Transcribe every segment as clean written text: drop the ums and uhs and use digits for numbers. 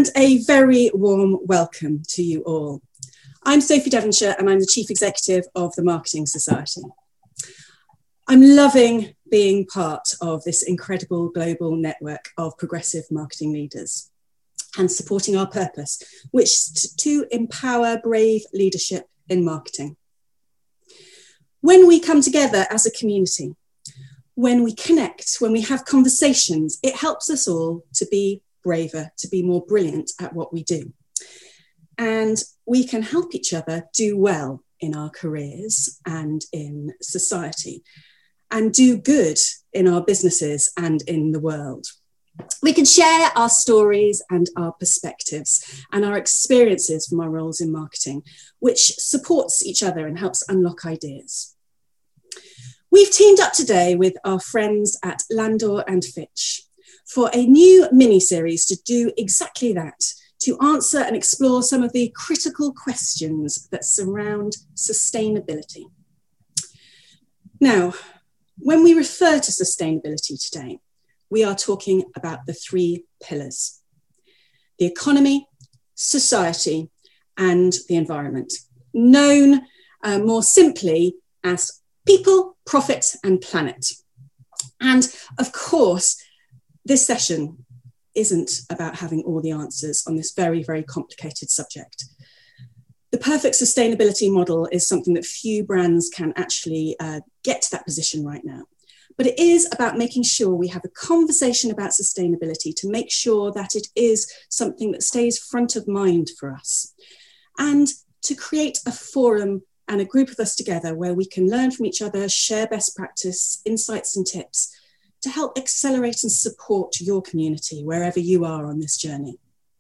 And a very warm welcome to you all. I'm Sophie Devonshire and I'm the Chief Executive of the Marketing Society. I'm loving being part of this incredible global network of progressive marketing leaders and supporting our purpose, which is to empower brave leadership in marketing. When we come together as a community, when we connect, when we have conversations, it helps us all to be braver, to be more brilliant at what we do. And we can help each other do well in our careers and in society, and do good in our businesses and in the world. We can share our stories and our perspectives and our experiences from our roles in marketing, which supports each other and helps unlock ideas. We've teamed up today with our friends at Landor and Fitch for a new mini-series to do exactly that, to answer and explore some of the critical questions that surround sustainability. Now, when we refer to sustainability today, we are talking about the three pillars: the economy, society, and the environment, known more simply as people, profit, and planet. And of course, this session isn't about having all the answers on this very, very complicated subject. The perfect sustainability model is something that few brands can actually get to that position right now. But it is about making sure we have a conversation about sustainability to make sure that it is something that stays front of mind for us. And to create a forum and a group of us together where we can learn from each other, share best practice, insights and tips to help accelerate and support your community wherever you are on this journey.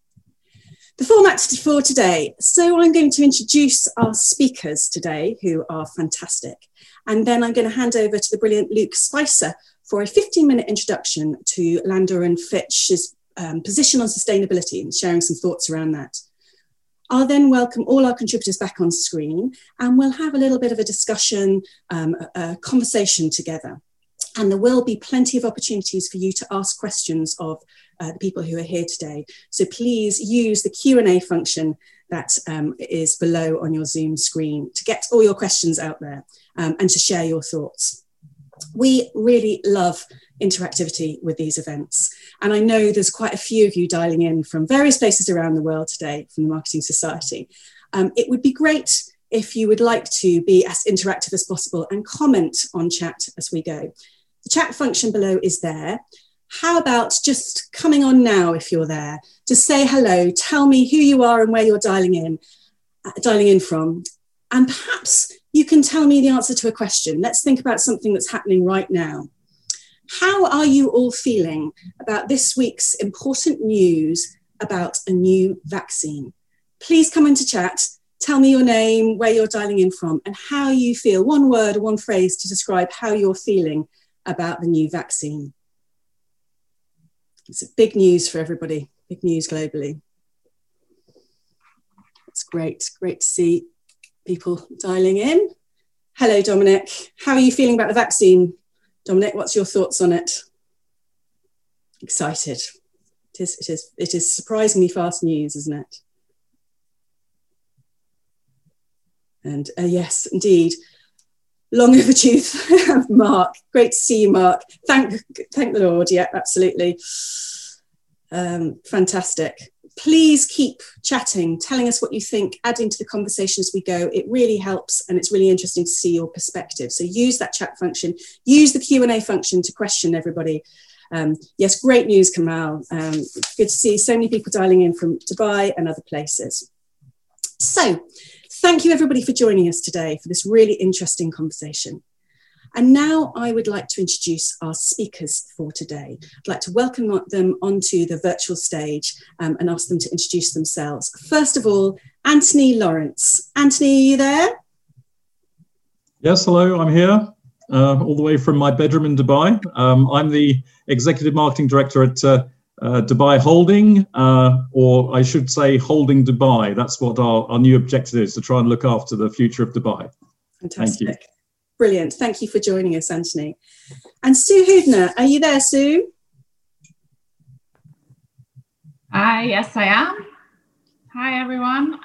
The format for today, so I'm going to introduce our speakers today, who are fantastic, and then I'm going to hand over to the brilliant Luke Spicer for a 15-minute introduction to Landor and Fitch's position on sustainability and sharing some thoughts around that. I'll then welcome all our contributors back on screen and we'll have a little bit of a discussion, a conversation together. And there will be plenty of opportunities for you to ask questions of the people who are here today. So please use the Q&A function that is below on your Zoom screen to get all your questions out there and to share your thoughts. We really love interactivity with these events. And I know there's quite a few of you dialing in from various places around the world today from the Marketing Society. It would be great if you would like to be as interactive as possible and comment on chat as we go. The chat function below is there. How about just coming on now if you're there to say hello, tell me who you are and where you're dialing in from. And perhaps you can tell me the answer to a question. Let's think about something that's happening right now. How are you all feeling about this week's important news about a new vaccine? Please come into chat, tell me your name, where you're dialing in from, and how you feel. One word or one phrase to describe how you're feeling about the new vaccine. It's big news for everybody, big news globally. It's great to see people dialing in. Hello, Dominic. How are you feeling about the vaccine? Dominic, what's your thoughts on it? Excited. It is surprisingly fast news, isn't it? And yes, indeed. Long overdue, Mark. Great to see you, Mark. Thank the Lord. Yeah, absolutely. Fantastic. Please keep chatting, telling us what you think, adding to the conversation as we go. It really helps and it's really interesting to see your perspective. So use that chat function, use the Q&A function to question everybody. Yes, great news, Kamal. Good to see so many people dialing in from Dubai and other places. So, thank you everybody for joining us today for this really interesting conversation. And now I would like to introduce our speakers for today. I'd like to welcome them onto the virtual stage and ask them to introduce themselves. First of all, Anthony Lawrence. Anthony, are you there? Yes, hello, I'm here, all the way from my bedroom in Dubai. I'm the Executive Marketing Director at Dubai Holding, or I should say Holding Dubai. That's what our new objective is, to try and look after the future of Dubai. Fantastic. Thank you. Brilliant. Thank you for joining us, Anthony. And Sue Hoodner, are you there, Sue? Yes, I am. Hi, everyone.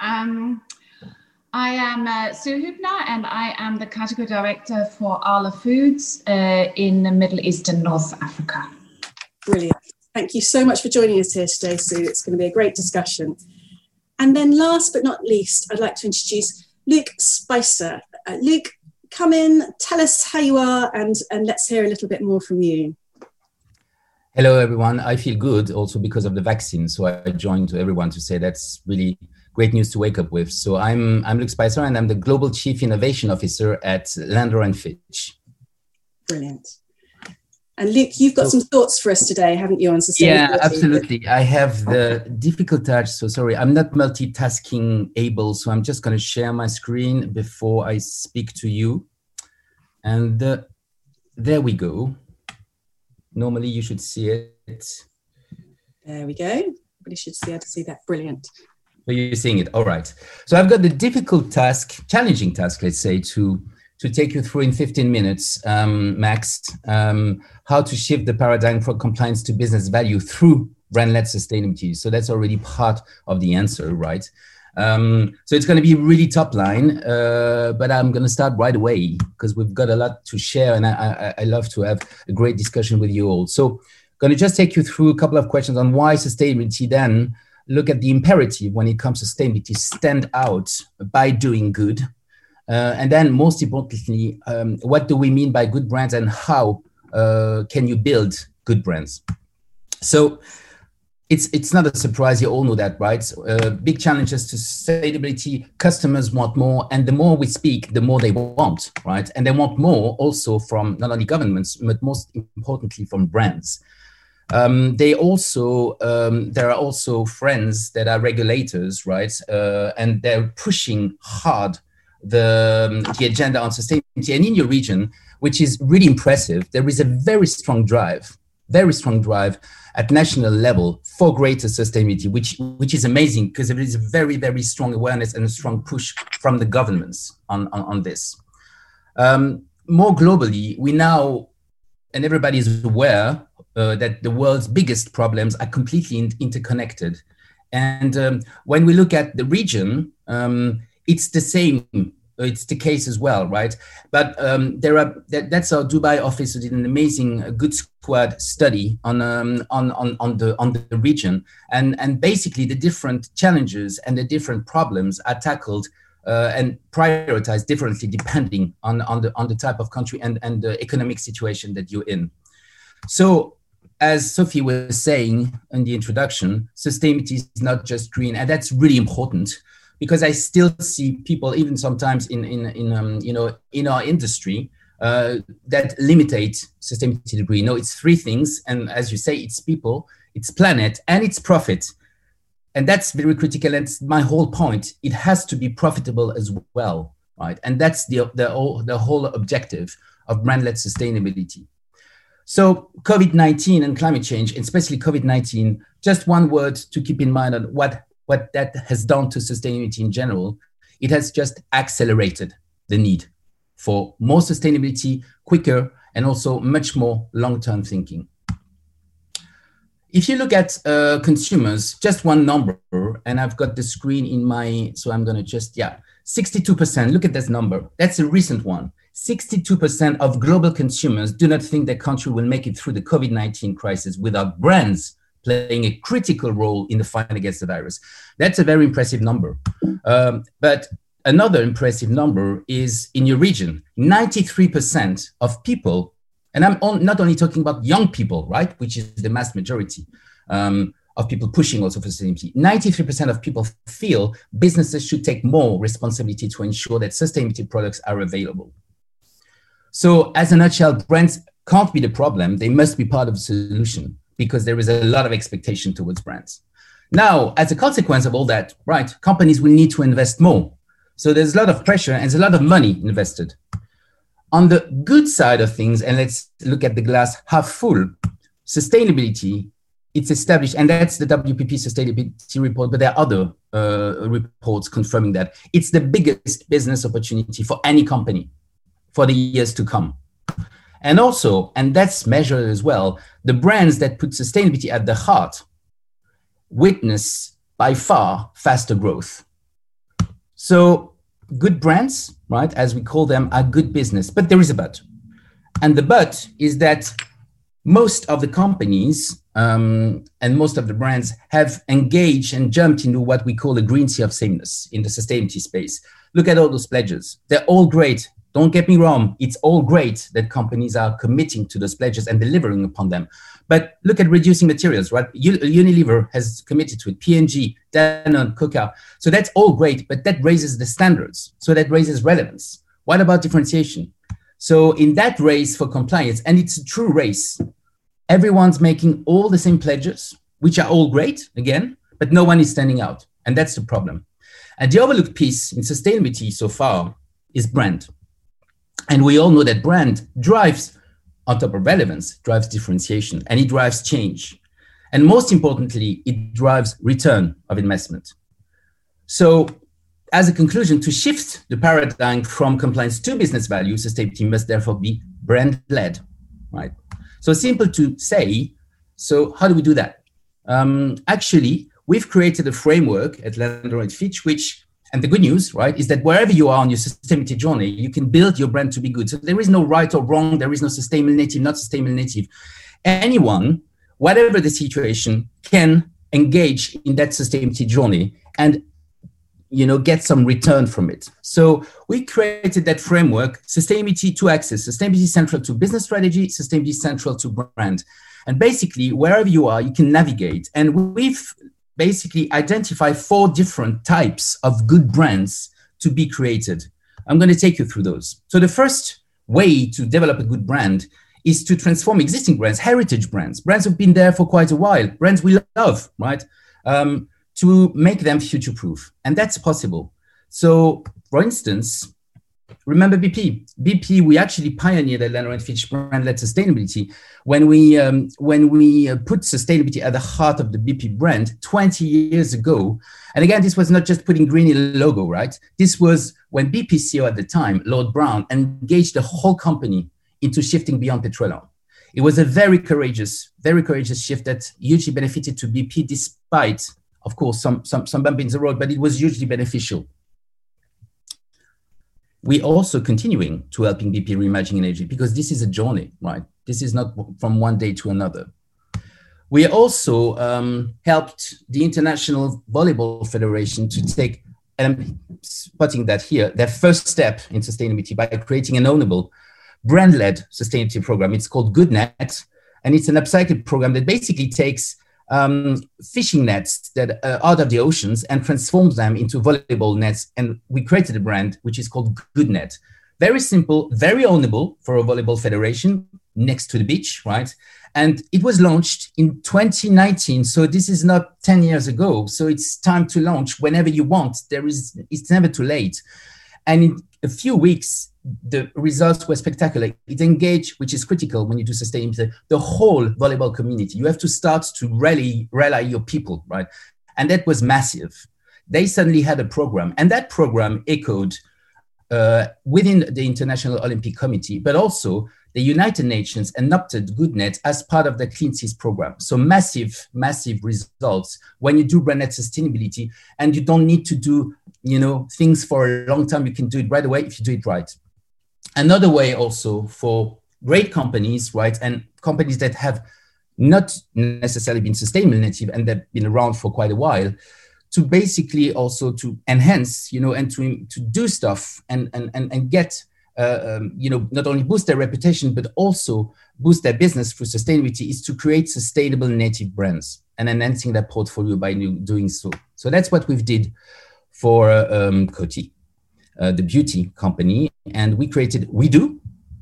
I am Sue Hübner, and I am the category director for Arla Foods in the Middle East and North Africa. Brilliant. Thank you so much for joining us here today, Sue. It's going to be a great discussion. And then last but not least, I'd like to introduce Luke Spicer. Luke, come in, tell us how you are, and let's hear a little bit more from you. Hello, everyone. I feel good also because of the vaccine. So I joined everyone to say that's really great news to wake up with. So I'm Luke Spicer, and I'm the Global Chief Innovation Officer at Lander & Fitch. Brilliant. And Luke, you've got some thoughts for us today, haven't you, on sustainability? Yeah, absolutely. I have the difficult touch. So sorry, I'm not multitasking able. So I'm just going to share my screen before I speak to you. And there we go. Normally you should see it. There we go. Everybody should be able to see that. Brilliant. So you're seeing it. All right. So I've got the difficult task, challenging task, let's say, to take you through in 15 minutes, max, how to shift the paradigm from compliance to business value through brand-led sustainability. So that's already part of the answer, right? So it's going to be really top line, but I'm going to start right away because we've got a lot to share, and I love to have a great discussion with you all. So going to just take you through a couple of questions on why sustainability, then look at the imperative when it comes to sustainability, stand out by doing good. And then most importantly, what do we mean by good brands, and how can you build good brands? So it's not a surprise, you all know that, right? Big challenges to sustainability, customers want more, and the more we speak, the more they want, right? And they want more also from not only governments, but most importantly from brands. There are also friends that are regulators, right? And they're pushing hard the agenda on sustainability. And in your region, which is really impressive, there is a very strong drive at national level for greater sustainability, which is amazing because there is a very, very strong awareness and a strong push from the governments on this. More globally, we now, and everybody is aware that the world's biggest problems are completely interconnected. And when we look at the region, it's the same. It's the case as well, right? But that's our Dubai office who did an amazing Good Squad study on the region, and basically the different challenges and the different problems are tackled and prioritized differently depending on the type of country and the economic situation that you're in. So, as Sophie was saying in the introduction, sustainability is not just green, and that's really important. Because I still see people, even sometimes in our industry, that limitate sustainability to green. No, it's three things, and as you say, it's people, it's planet, and it's profit, and that's very critical. And it's my whole point. It has to be profitable as well, right? And that's the whole objective of brand-led sustainability. So COVID-19 and climate change, and especially COVID-19, just one word to keep in mind on what that has done to sustainability in general. It has just accelerated the need for more sustainability, quicker, and also much more long-term thinking. If you look at consumers, just one number, and I've got the screen in my, so I'm gonna 62%, look at this number. That's a recent one. 62% of global consumers do not think their country will make it through the COVID-19 crisis without brands playing a critical role in the fight against the virus. That's a very impressive number. But another impressive number is in your region, 93% of people, and I'm not only talking about young people, right, which is the mass majority of people pushing also for sustainability, 93% of people feel businesses should take more responsibility to ensure that sustainability products are available. So as a nutshell, brands can't be the problem, they must be part of the solution, because there is a lot of expectation towards brands. Now, as a consequence of all that, right, companies will need to invest more. So there's a lot of pressure and there's a lot of money invested. On the good side of things, and let's look at the glass half full, sustainability, it's established, and that's the WPP sustainability report, but there are other reports confirming that. It's the biggest business opportunity for any company for the years to come. And also, and that's measured as well, the brands that put sustainability at the heart, witness by far faster growth. So good brands, right, as we call them, are good business, but there is a but. And the but is that most of the companies and most of the brands have engaged and jumped into what we call a green sea of sameness in the sustainability space. Look at all those pledges. They're all great. Don't get me wrong. It's all great that companies are committing to those pledges and delivering upon them. But look at reducing materials, right? Unilever has committed to it, P&G, Danone, Coca. So that's all great, but that raises the standards. So that raises relevance. What about differentiation? So in that race for compliance, and it's a true race, everyone's making all the same pledges, which are all great, again, but no one is standing out. And that's the problem. And the overlooked piece in sustainability so far is brand. And we all know that brand drives, on top of relevance, drives differentiation, and it drives change. And most importantly, it drives return of investment. So as a conclusion, to shift the paradigm from compliance to business value, sustainability must therefore be brand-led, right? So simple to say, so how do we do that? Actually, we've created a framework at Lander & Fitch, which, and the good news, right, is that wherever you are on your sustainability journey, you can build your brand to be good. So there is no right or wrong. There is no sustainable native, not sustainable native. Anyone, whatever the situation, can engage in that sustainability journey and, you know, get some return from it. So we created that framework, sustainability to access, sustainability central to business strategy, sustainability central to brand. And basically, wherever you are, you can navigate. And we've basically identified 4 different types of good brands to be created. I'm going to take you through those. So the first way to develop a good brand is to transform existing brands, heritage brands, brands who've been there for quite a while, brands we love, right? To make them future-proof. And that's possible. So, for instance, remember BP. BP, we actually pioneered at Lander & Fitch brand-led sustainability when we put sustainability at the heart of the BP brand 20 years ago. And again, this was not just putting green in the logo, right? This was when BP CEO at the time, Lord Brown, engaged the whole company into shifting beyond petroleum. It was a very courageous shift that hugely benefited to BP despite, of course, some bump in the road, but it was hugely beneficial. We also continuing to helping BP reimagine energy because this is a journey, right? This is not from one day to another. We also helped the International Volleyball Federation to take, and I'm putting that here, their first step in sustainability by creating an ownable brand-led sustainability program. It's called GoodNet, and it's an upcycled program that basically takes fishing nets that are out of the oceans and transforms them into volleyball nets. And we created a brand which is called GoodNet. Very simple, very ownable for a volleyball federation next to the beach, right? And it was launched in 2019. So this is not 10 years ago. So it's time to launch whenever you want. It's never too late. And in a few weeks, the results were spectacular. It engaged, which is critical when you do sustainability, the whole volleyball community. You have to start to rally your people, right? And that was massive. They suddenly had a program, and that program echoed within the International Olympic Committee, but also the United Nations adopted GoodNet as part of the Clean Seas program. So massive results when you do brand-led sustainability, and you don't need to do, things for a long time. You can do it right away if you do it right. Another way also for great companies, right, and companies that have not necessarily been sustainable native and that have been around for quite a while, to basically also to enhance, and to do stuff and get, not only boost their reputation, but also boost their business through sustainability, is to create sustainable native brands and enhancing their portfolio by doing so. So that's what we've did for Coty, the beauty company. And we created WeDo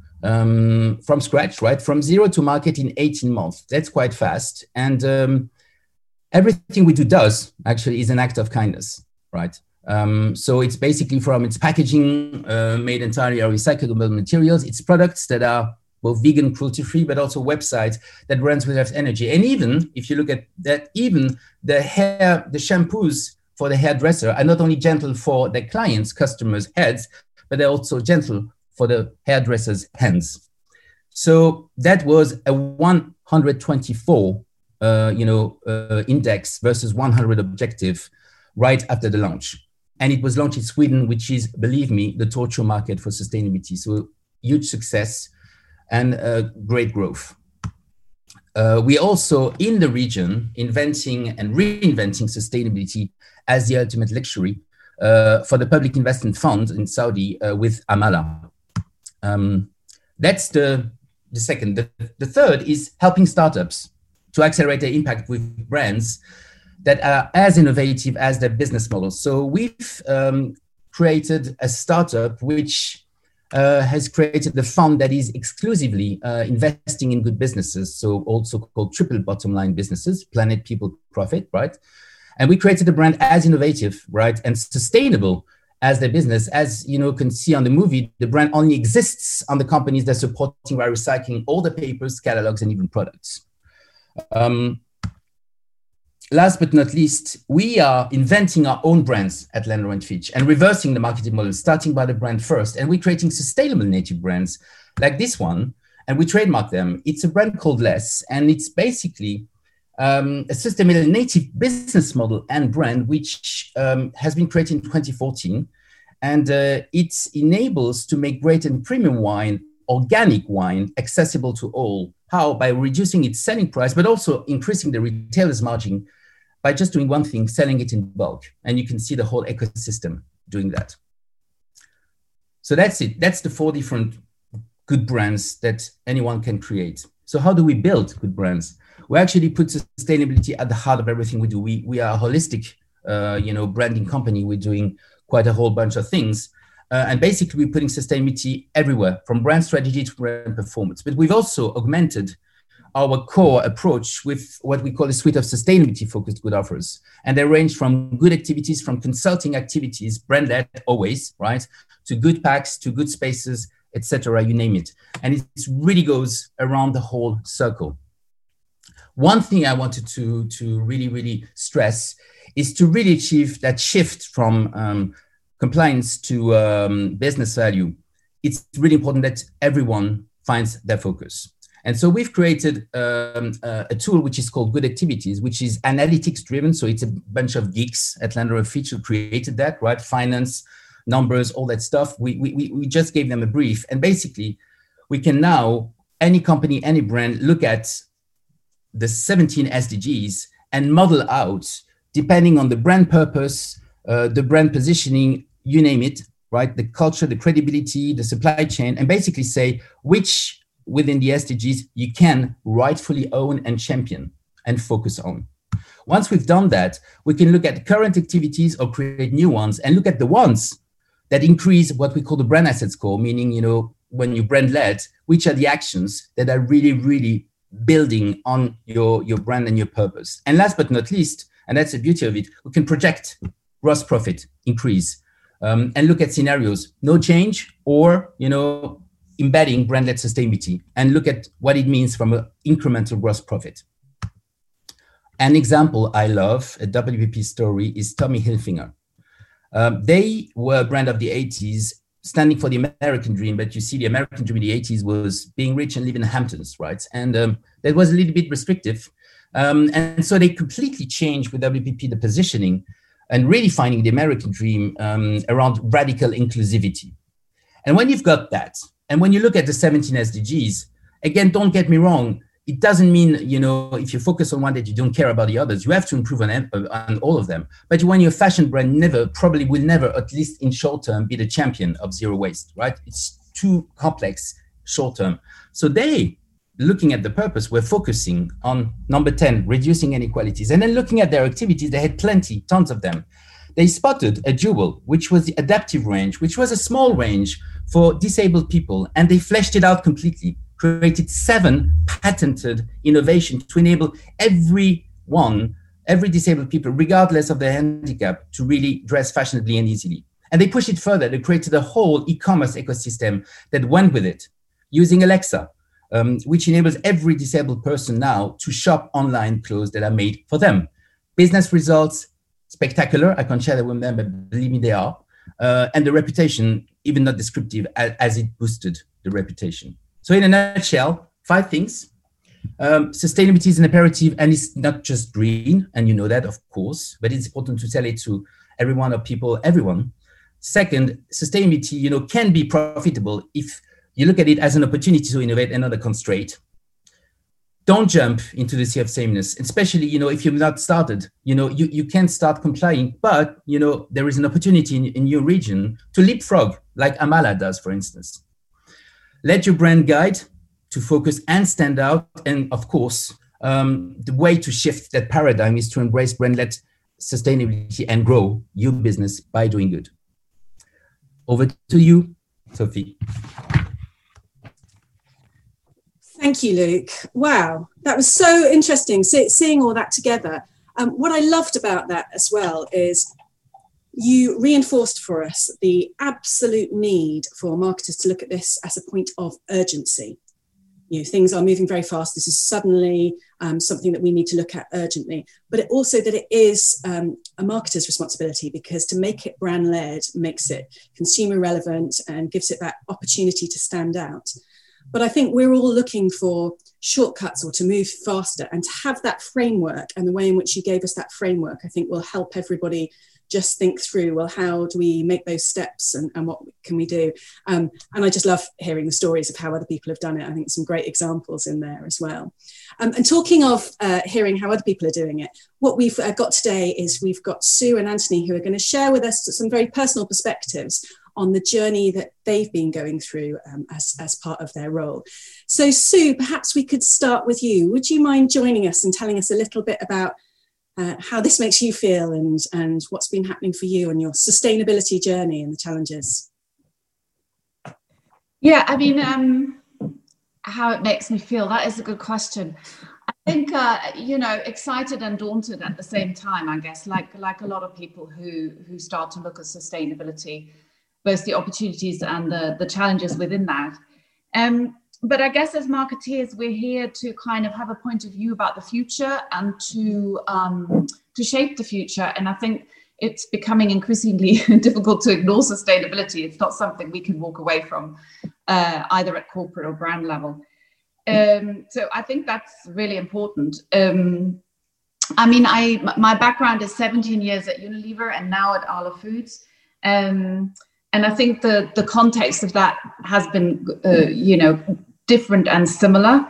from scratch, right? From zero to market in 18 months. That's quite fast. And everything we do does actually is an act of kindness, right? So it's basically from its packaging made entirely of recyclable materials, its products that are both vegan, cruelty-free, but also websites that runs with energy. And even if you look at that, even the shampoos for the hairdresser are not only gentle for their clients, customers' heads, but they're also gentle for the hairdresser's hands. So that was a 124 index versus 100 objective right after the launch. And it was launched in Sweden, which is, believe me, the torture market for sustainability. So huge success and great growth. We also, in the region, inventing and reinventing sustainability as the ultimate luxury for the Public Investment Fund in Saudi with Amala. That's the second. The third is helping startups to accelerate their impact with brands that are as innovative as their business models. So we've created a startup which has created a fund that is exclusively investing in good businesses, so also called triple bottom line businesses, planet, people, profit, right? And we created a brand as innovative, right, and sustainable as their business. As you know, can see on the movie, the brand only exists on the companies they're supporting by recycling all the papers, catalogs, and even products. Last but not least, we are inventing our own brands at Landor & Fitch and reversing the marketing model, starting by the brand first. And we're creating sustainable native brands like this one, and we trademark them. It's a brand called Less, and it's basically a sustainable native business model and brand, which has been created in 2014. And it enables to make great and premium wine, organic wine, accessible to all. How? By reducing its selling price, but also increasing the retailer's margin by just doing one thing, selling it in bulk. And you can see the whole ecosystem doing that. So that's it. That's the 4 different good brands that anyone can create. So how do we build good brands? We actually put sustainability at the heart of everything we do. We are a holistic, branding company. We're doing quite a whole bunch of things. And basically, we're putting sustainability everywhere, from brand strategy to brand performance. But we've also augmented our core approach with what we call a suite of sustainability-focused good offers. And they range from good activities, from consulting activities, brand-led always, right, to good packs, to good spaces, etc., you name it. And it really goes around the whole circle. One thing I wanted to really, really stress is to really achieve that shift from compliance to business value. It's really important that everyone finds their focus. And so we've created a tool which is called Good Activities, which is analytics driven. So it's a bunch of geeks at Landor & Fitch who created that, right? Finance, numbers, all that stuff. We just gave them a brief. And basically, we can now, any company, any brand, look at the 17 SDGs and model out, depending on the brand purpose, the brand positioning, you name it, right? The culture, the credibility, the supply chain, and basically say which within the SDGs you can rightfully own and champion and focus on. Once we've done that, we can look at current activities or create new ones and look at the ones that increase what we call the brand asset score, meaning, when you brand led, which are the actions that are really, really building on your brand and your purpose. And last but not least, and that's the beauty of it, we can project gross profit increase and look at scenarios, no change or, embedding brand-led sustainability, and look at what it means from an incremental gross profit. An example I love, a WPP story, is Tommy Hilfiger. They were a brand of the 80s, standing for the American dream, but you see the American dream in the 80s was being rich and living in the Hamptons, right? And that was a little bit restrictive. And so they completely changed with WPP the positioning and redefining the American dream around radical inclusivity. And when you've got that, and when you look at the 17 SDGs, again, don't get me wrong, it doesn't mean, if you focus on one that you don't care about the others, you have to improve on all of them. But when you're a fashion brand, probably will never, at least in short term, be the champion of zero waste, right? It's too complex short term. So they, looking at the purpose, were focusing on number 10, reducing inequalities. And then looking at their activities, they had tons of them. They spotted a jewel, which was the adaptive range, which was a small range for disabled people. And they fleshed it out completely, created 7 patented innovations to enable every disabled people, regardless of their handicap, to really dress fashionably and easily. And they pushed it further. They created a whole e-commerce ecosystem that went with it, using Alexa, which enables every disabled person now to shop online clothes that are made for them. Business results, spectacular. I can't share them with them, but believe me, they are. And the reputation, even not descriptive, as it boosted the reputation. So in a nutshell, 5 things. Sustainability is an imperative, and it's not just green, and you know that, of course, but it's important to tell it to everyone. Second, sustainability, can be profitable if you look at it as an opportunity to innovate and not a constraint. Don't jump into the sea of sameness, especially, if you've not started. You can start complying, but, there is an opportunity in your region to leapfrog, like Amala does, for instance. Let your brand guide to focus and stand out. And of course, the way to shift that paradigm is to embrace brand-led sustainability and grow your business by doing good. Over to you, Sophie. Thank you, Luc. Wow, that was so interesting, seeing all that together. What I loved about that as well is you reinforced for us the absolute need for marketers to look at this as a point of urgency. Things are moving very fast. This is suddenly something that we need to look at urgently, but also that it is a marketer's responsibility, because to make it brand-led makes it consumer relevant and gives it that opportunity to stand out. But I think we're all looking for shortcuts or to move faster, and to have that framework, and the way in which you gave us that framework, I think will help everybody just think through, well, how do we make those steps, and what can we do? And I just love hearing the stories of how other people have done it. I think some great examples in there as well. And talking of hearing how other people are doing it, what we've got today is we've got Sue and Anthony, who are going to share with us some very personal perspectives on the journey that they've been going through as part of their role. So Sue, perhaps we could start with you. Would you mind joining us and telling us a little bit about how this makes you feel, and what's been happening for you on your sustainability journey and the challenges? Yeah, I mean, how it makes me feel, that is a good question. I think, excited and daunted at the same time, I guess, like a lot of people who start to look at sustainability, both the opportunities and the challenges within that. But I guess as marketeers, we're here to kind of have a point of view about the future and to shape the future. And I think it's becoming increasingly difficult to ignore sustainability. It's not something we can walk away from, either at corporate or brand level. So I think that's really important. My background is 17 years at Unilever and now at Arla Foods. And I think the context of that has been, different and similar.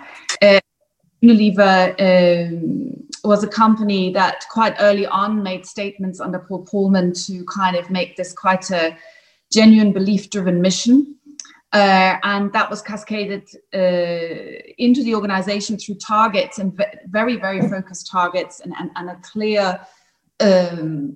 Unilever was a company that quite early on made statements under Paul Polman to kind of make this quite a genuine belief-driven mission. And that was cascaded into the organization through targets, and very, very focused targets, and a clear, the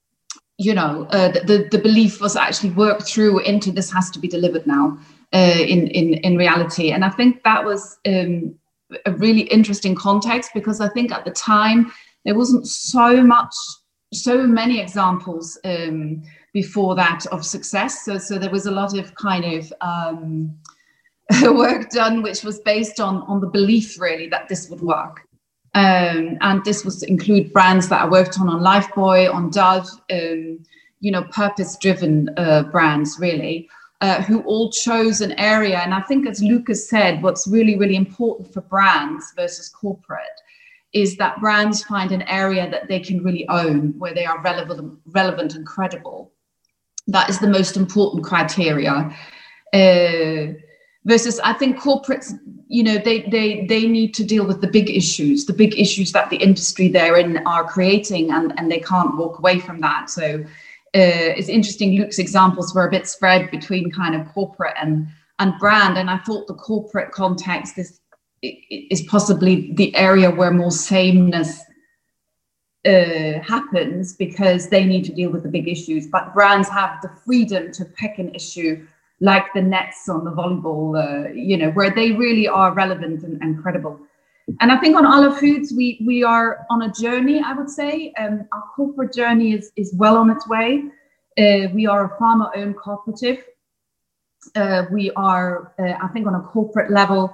belief was actually worked through into this has to be delivered now in reality. And I think that was a really interesting context, because I think at the time there wasn't so many examples before that of success. So there was a lot of kind of work done, which was based on the belief really that this would work. And this was to include brands that I worked on Lifebuoy, on Dove, purpose-driven brands really, who all chose an area. And I think, as Lucas said, what's really, really important for brands versus corporate is that brands find an area that they can really own, where they are relevant and credible. That is the most important criteria. Versus, I think corporates, they need to deal with the big issues that the industry they're in are creating, and they can't walk away from that. So it's interesting, Luc's examples were a bit spread between kind of corporate and brand. And I thought the corporate context is possibly the area where more sameness happens, because they need to deal with the big issues. But brands have the freedom to pick an issue like the nets on the volleyball, where they really are relevant and credible. And I think on Arla Foods, we are on a journey, I would say. Our corporate journey is well on its way. We are a farmer-owned cooperative. We are, I think, on a corporate level,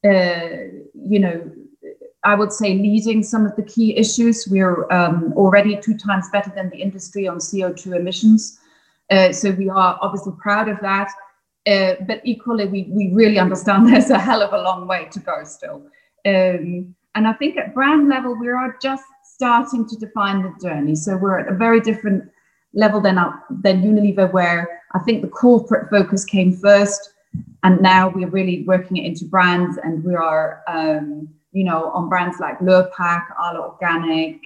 I would say leading some of the key issues. We're already 2 times better than the industry on CO2 emissions. So we are obviously proud of that. But equally, we really understand there's a hell of a long way to go still. And I think at brand level, we are just starting to define the journey. So we're at a very different level than Unilever, where I think the corporate focus came first, and now we're really working it into brands, and we are, on brands like Lurpak, Arla Organic,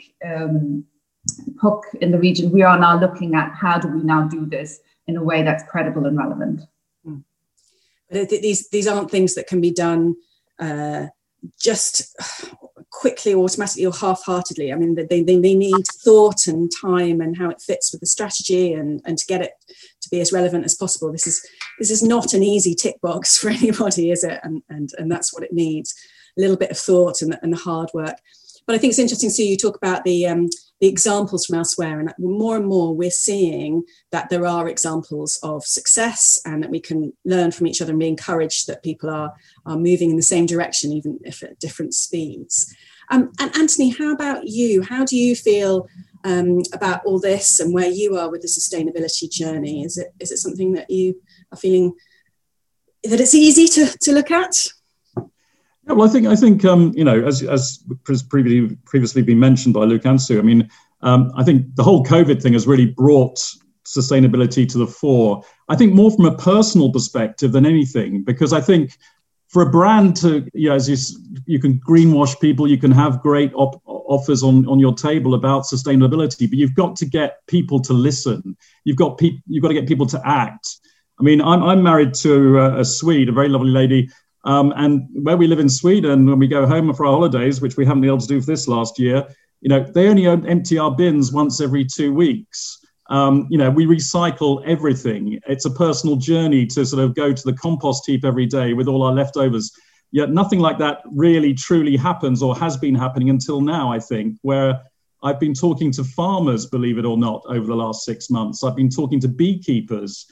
Puck in the region. We are now looking at how do we now do this in a way that's credible and relevant. But these aren't things that can be done just quickly, automatically, or half-heartedly. I mean, they need thought and time and how it fits with the strategy and to get it to be as relevant as possible. This is not an easy tick box for anybody, is it? And that's what it needs, a little bit of thought and the hard work. But I think it's interesting to see you talk about the examples from elsewhere, and more we're seeing that there are examples of success, and that we can learn from each other and be encouraged that people are moving in the same direction, even if at different speeds. And Anthony, how about you? How do you feel about all this and where you are with the sustainability journey? Is it something that you are feeling that it's easy to look at? Yeah, well, I think as previously been mentioned by Luke and Sue, I mean, I think the whole COVID thing has really brought sustainability to the fore. I think more from a personal perspective than anything, because I think for a brand to, as you can greenwash people, you can have great offers on your table about sustainability, but you've got to get people to listen. You've got to get people to act. I mean, I'm married to a Swede, a very lovely lady. And where we live in Sweden, when we go home for our holidays, which we haven't been able to do for this last year, they only empty our bins once every 2 weeks. We recycle everything. It's a personal journey to sort of go to the compost heap every day with all our leftovers. Yet nothing like that really truly happens, or has been happening until now, I think, where I've been talking to farmers, believe it or not, over the last 6 months. I've been talking to beekeepers.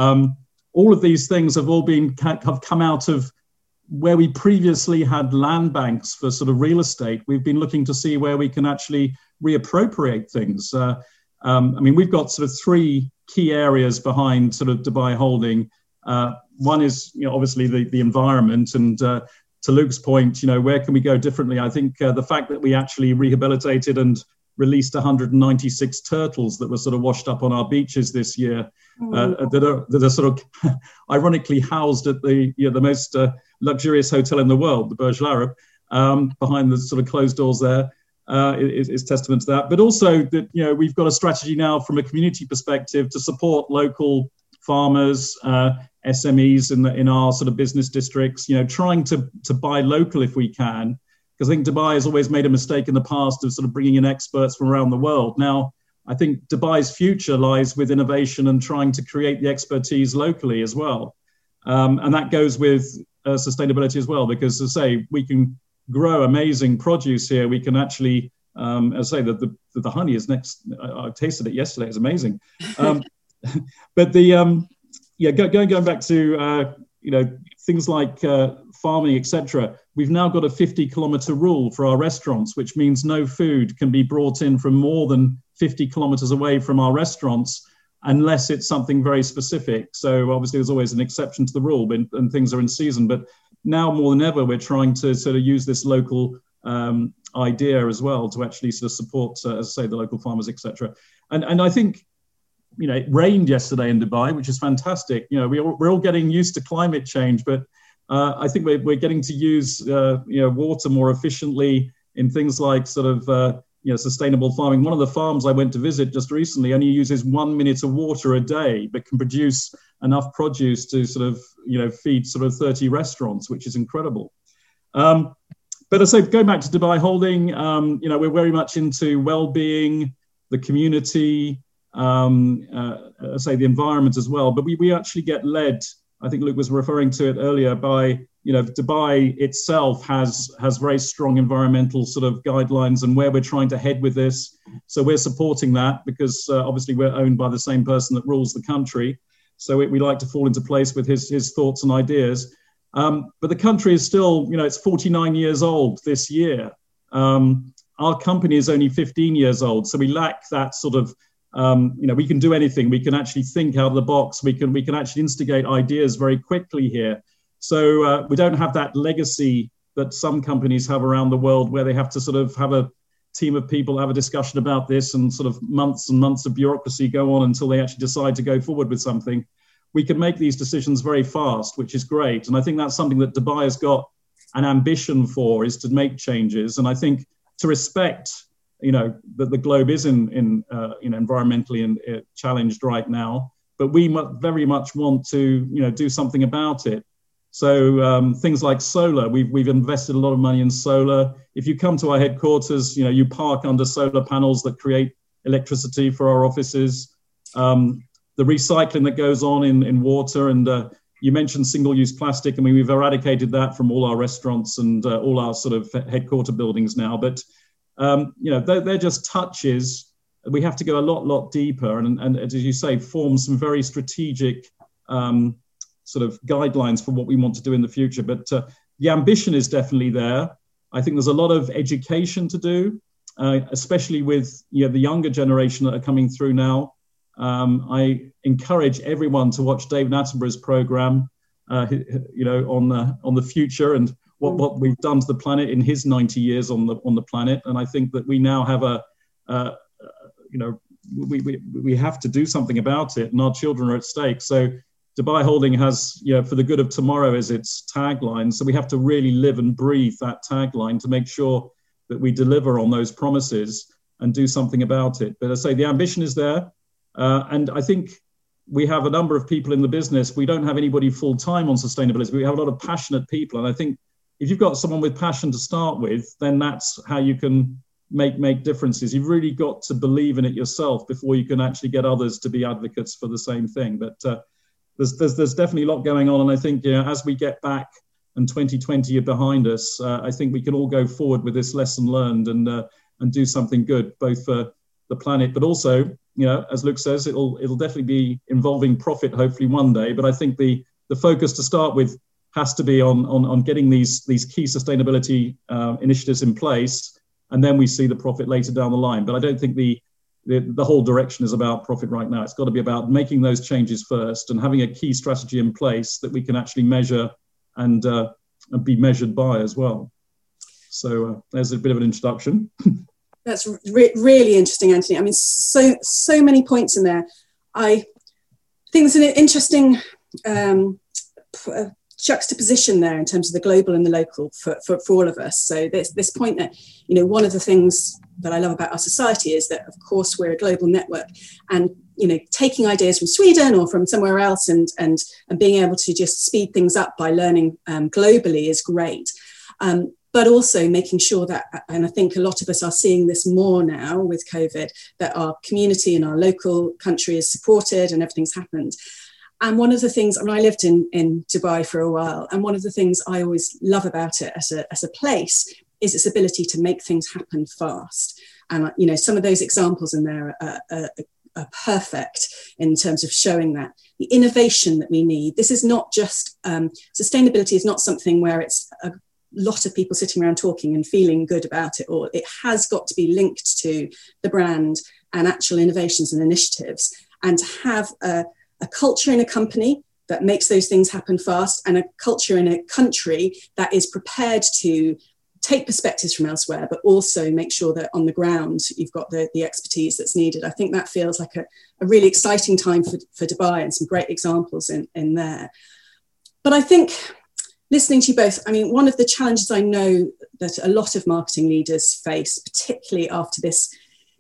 All of these things have come out of where we previously had land banks for sort of real estate. We've been looking to see where we can actually reappropriate things. We've got sort of 3 key areas behind sort of Dubai Holding. One is, obviously the environment, and to Luke's point, where can we go differently? I think the fact that we actually rehabilitated and released 196 turtles that were sort of washed up on our beaches this year, that are sort of ironically housed at the most luxurious hotel in the world, the Burj Al Arab, behind the sort of closed doors there, is testament to that. But also that, we've got a strategy now from a community perspective to support local farmers, SMEs in our sort of business districts, trying to buy local if we can. Because I think Dubai has always made a mistake in the past of sort of bringing in experts from around the world. Now, I think Dubai's future lies with innovation and trying to create the expertise locally as well. And that goes with sustainability as well, because, as I say, we can grow amazing produce here. We can actually, as I say, the honey is next. I tasted it yesterday. It's amazing. But going back to, things like farming, etc. We've now got a 50-kilometer rule for our restaurants, which means no food can be brought in from more than 50 kilometers away from our restaurants, unless it's something very specific. So obviously there's always an exception to the rule, and things are in season. But now more than ever, we're trying to sort of use this local idea as well to actually sort of support, as I say, the local farmers, etc. And I think, it rained yesterday in Dubai, which is fantastic. We're all getting used to climate change, but I think we're getting to use water more efficiently in things like sort of sustainable farming. One of the farms I went to visit just recently only uses 1 minute of water a day, but can produce enough produce to sort of feed sort of 30 restaurants, which is incredible. But as I say, going back to Dubai Holding, we're very much into well-being, the community, the environment as well. But we actually get led, I think Luke was referring to it earlier, by, Dubai itself has very strong environmental sort of guidelines and where we're trying to head with this. So we're supporting that because obviously we're owned by the same person that rules the country. So we like to fall into place with his thoughts and ideas. But the country is still, it's 49 years old this year. Our company is only 15 years old. So we lack that sort of, we can do anything. We can actually think out of the box. We can actually instigate ideas very quickly here. So we don't have that legacy that some companies have around the world, where they have to sort of have a team of people have a discussion about this, and sort of months and months of bureaucracy go on until they actually decide to go forward with something. We can make these decisions very fast, which is great. And I think that's something that Dubai has got an ambition for, is to make changes. And I think to respect, that the globe is environmentally challenged right now, but we very much want to, do something about it. So things like solar, we've invested a lot of money in solar. If you come to our headquarters, you park under solar panels that create electricity for our offices. The recycling that goes on in water, and you mentioned single-use plastic. I mean, we've eradicated that from all our restaurants and all our sort of headquarter buildings now. But they're just touches. We have to go a lot deeper, and as you say, form some very strategic sort of guidelines for what we want to do in the future. But the ambition is definitely there. I think there's a lot of education to do, especially with the younger generation that are coming through now. I encourage everyone to watch David Attenborough's program, on the future and what we've done to the planet in his 90 years on the planet. And I think that we now have we have to do something about it, and our children are at stake. So Dubai Holding has, for the good of tomorrow as its tagline. So we have to really live and breathe that tagline to make sure that we deliver on those promises and do something about it. But I say the ambition is there. And I think we have a number of people in the business. We don't have anybody full-time on sustainability. We have a lot of passionate people. And I think if you've got someone with passion to start with, then that's how you can make differences. You've really got to believe in it yourself before you can actually get others to be advocates for the same thing. But there's definitely a lot going on. And I think as we get back and 2020 are behind us, I think we can all go forward with this lesson learned and do something good, both for the planet, but also, as Luke says, it'll definitely be involving profit, hopefully one day. But I think the focus to start with has to be on getting these key sustainability initiatives in place, and then we see the profit later down the line. But I don't think the whole direction is about profit right now. It's got to be about making those changes first and having a key strategy in place that we can actually measure and be measured by as well. So there's a bit of an introduction. That's really interesting, Anthony. I mean, so many points in there. I think there's an interesting juxtaposition there in terms of the global and the local for all of us. So this point that, one of the things that I love about our society is that, of course, we're a global network, and, taking ideas from Sweden or from somewhere else and being able to just speed things up by learning globally is great. But also making sure that, and I think a lot of us are seeing this more now with COVID, that our community and our local country is supported and everything's happened. And one of the things, I lived in Dubai for a while, and one of the things I always love about it as a place is its ability to make things happen fast. And, some of those examples in there are perfect in terms of showing that. The innovation that we need, this is not just, sustainability is not something where it's a lot of people sitting around talking and feeling good about it all. It has got to be linked to the brand and actual innovations and initiatives, and to have a culture in a company that makes those things happen fast, and a culture in a country that is prepared to take perspectives from elsewhere, but also make sure that on the ground you've got the expertise that's needed. I think that feels like a really exciting time for Dubai, and some great examples in there. But I think, listening to you both, one of the challenges I know that a lot of marketing leaders face, particularly after this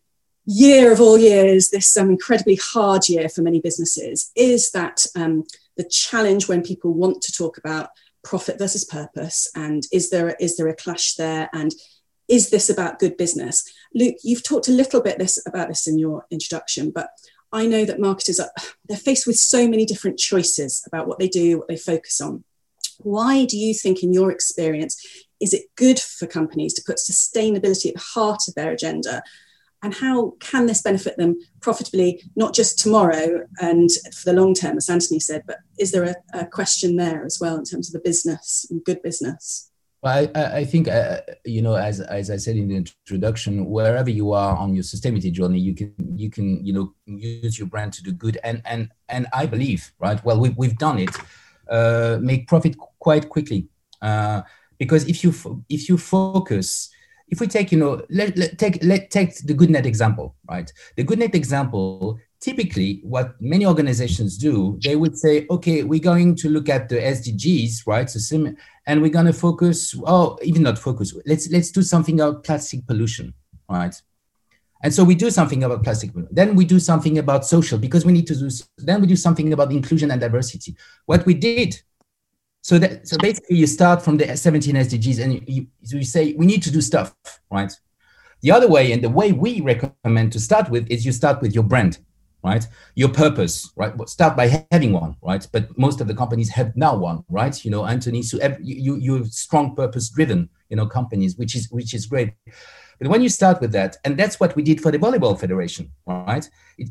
year of all years, this incredibly hard year for many businesses, is that the challenge when people want to talk about profit versus purpose, and is there a clash there, and is this about good business? Luke, you've talked a little bit about this in your introduction, but I know that marketers they're faced with so many different choices about what they do, what they focus on. Why do you think, in your experience, is it good for companies to put sustainability at the heart of their agenda? And how can this benefit them profitably, not just tomorrow and for the long term, as Anthony said, but is there a question there as well in terms of the business and good business? Well, I think, as I said in the introduction, wherever you are on your sustainability journey, you can use your brand to do good. And I believe, right, well, we've done it, make profit quite quickly. Because if you focus, if we take, take the GoodNet example, right? The GoodNet example, typically what many organizations do, they would say, okay, we're going to look at the SDGs, right? So and we're going to focus, even not focus, let's do something about plastic pollution, right? And so we do something about plastic pollution. Then we do something about social, because we need to do, then we do something about inclusion and diversity. What we did, so basically you start from the 17 SDGs and you say, we need to do stuff, right? The other way, and the way we recommend to start with, is you start with your brand, right? Your purpose, right? Start by having one, right? But most of the companies have now one, right? Anthony, so you're strong purpose-driven, companies, which is great. But when you start with that, and that's what we did for the Volleyball Federation, right?